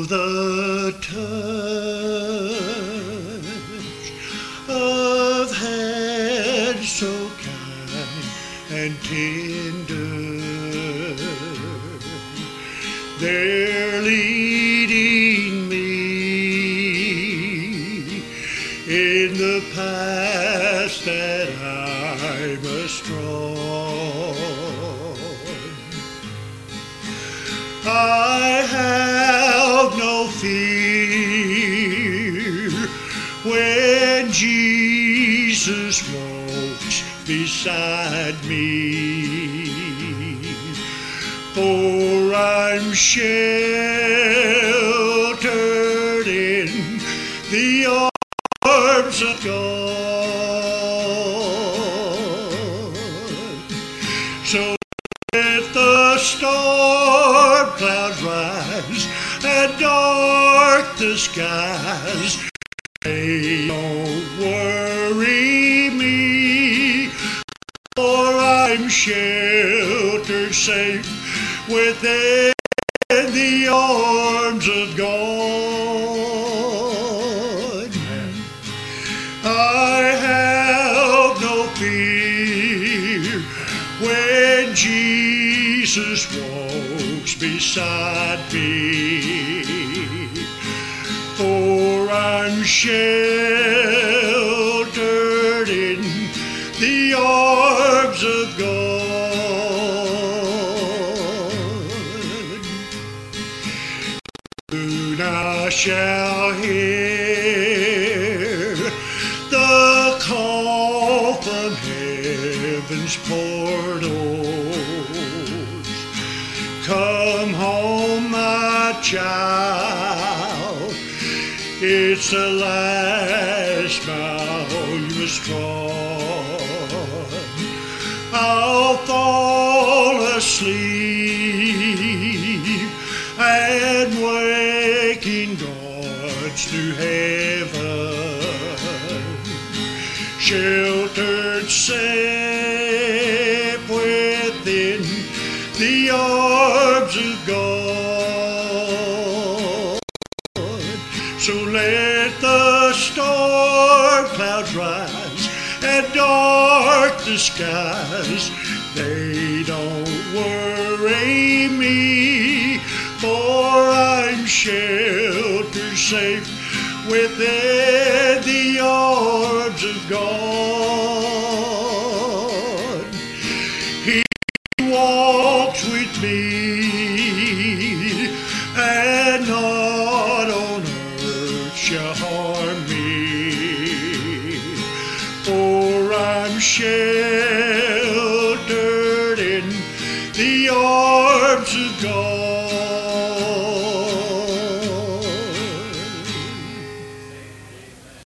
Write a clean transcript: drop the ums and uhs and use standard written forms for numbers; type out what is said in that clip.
the touch of hands so kind and tender. They're leading me in the path that I must trod. I have no fear when Jesus walks beside me, for I'm sheltered in the arms of God. So let the storm clouds rise and dark the skies, they don't worry me, for I'm sheltered safe within the arms of God. I have no fear when Jesus walks beside me, for I'm sheltered in the arms of God. Soon I shall hear the call from heaven's portals. Come home, my child, it's the last mile you must trod. I'll fall asleep and wake in God's new heaven, sheltered safe within the arms of God. So let the storm clouds rise and dark the skies, they don't worry me, for I'm sheltered safe within the arms of God. He walks with me, and not on earth shall harm me, for I'm sheltered in the arms of God.